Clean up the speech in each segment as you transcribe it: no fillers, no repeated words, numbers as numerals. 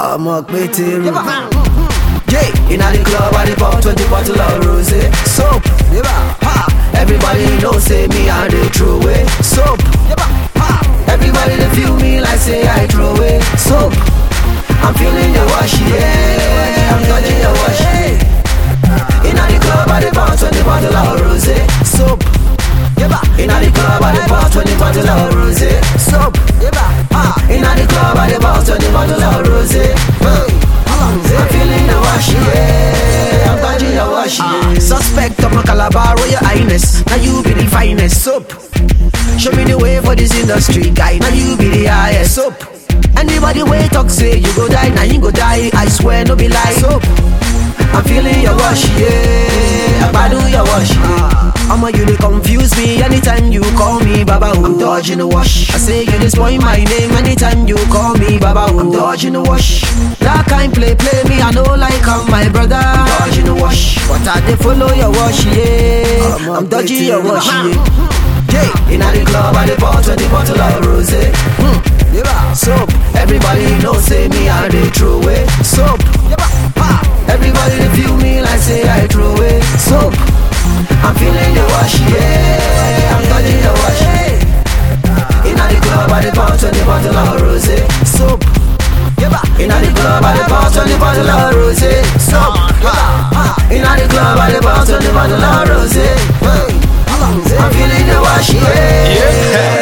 I'm a Peter. Yeah, in the club I pop 20 bottle of rosé. Soap, everybody know say me and they throw away. Soap, everybody they feel me like say I throw away. Soap, I'm feeling the wash, yeah, I'm touching the wash, yeah. In the club I pop 20 bottle of rosé. Soap, in the club I pop 20 bottle of rosé. Soap, in the club I pop 20 bottle of rosé. I'm feeling the wash, yeah, I'm touching the wash, yeah. Suspect of my Calabar, Royal Highness. Now you be the finest. Soap, show me the way for this industry, guy. Now you be the highest. Soap, anybody way talk say you go die, now you go die. I swear no be lie. Soap, I'm feeling your wash, yeah, I do your wash, yeah. I'ma you they confuse me anytime you call me Baba. I'm dodging the wash. I say you just spoil my name anytime you call me Baba. I'm dodging the wash. That kind play me, I know like I'm my brother. I'm dodging the wash, but I dey follow your wash, yeah. I'm dodging your wash, yeah. Yeah, in the club I dey pour 20 bottle of rosé. Soap, everybody know say me and they throw away. Soap, everybody they feel me like say I throw away. Soap, I'm feeling the wash, yeah, I'm touching the wash, yeah. In the club I dey pour 20 bottle of rosé. Soap, in the club I dey pour 20 bottle of rosé. Soap, in the club I dey pour 20 bottle of rosé. I'm feeling the wash, yeah.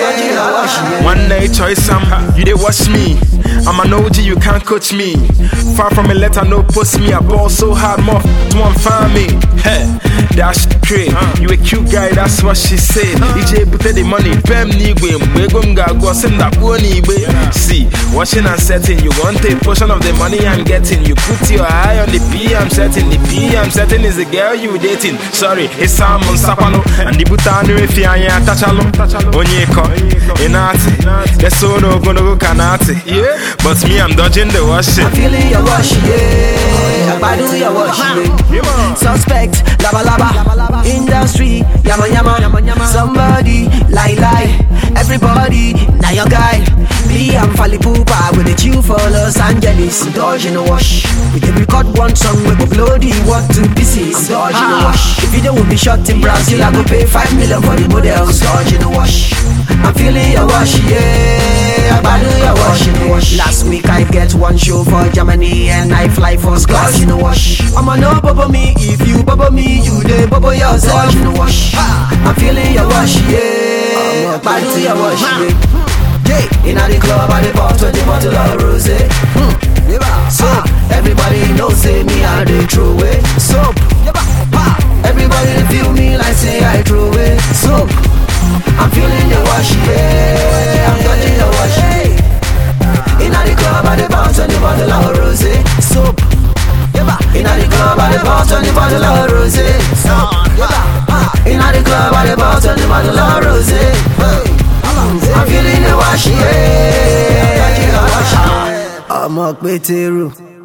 One day choice you they watch me. I'm an OG, you can't coach me. Far from a letter, no post me. I ball so hard, more to one find me. Hey, that's great. You a cute guy, that's what she said. EJ put the money, pem ni we go send that money. See, watching and setting, you want a portion of the money I'm getting. You put your eye on the P, I'm setting. The P I'm setting is the girl you dating. Sorry, it's Salmon Sapano. And the Butano if you ain't tachalo. Onyeko, Inati. That's all no gonna go kanati. Yeah, but me, I'm dodging the wash. I'm feeling your wash, yeah. I do your wash, yeah. Suspect, lava, industry, yama. Somebody, lie. Everybody, now your guy. Me, I'm Fally Poopa with the tune for Los Angeles. I'm dodging the wash. We can record one song, we go blow the what to pieces. I'm dodging the wash. If video will be shot in Brazil, I go pay 5 million for the model. I'm dodging the wash. I'm feeling your wash, yeah. I do your wash. Last week I get one show for Germany and I fly first class in the wash. I'ma no bubble me, if you bubble me, you dey bubble yourself in the wash. I'm feeling your wash, yeah. I do your wash, yeah. In the club I dey pour 20 bottle of rosé. Soap, everybody know say me and they throw away. Soap, everybody they feel me like say I throw away. Soap, I'm feeling the wash, yeah, I'm touching the wash, yeah. In the club I dey pour 20 bottle of rosé. Soap, in the club I dey pour 20 bottle of rosé. In the club I dey pour 20 bottle of rosé. I'm feeling the wash, yeah. I'm a Peter.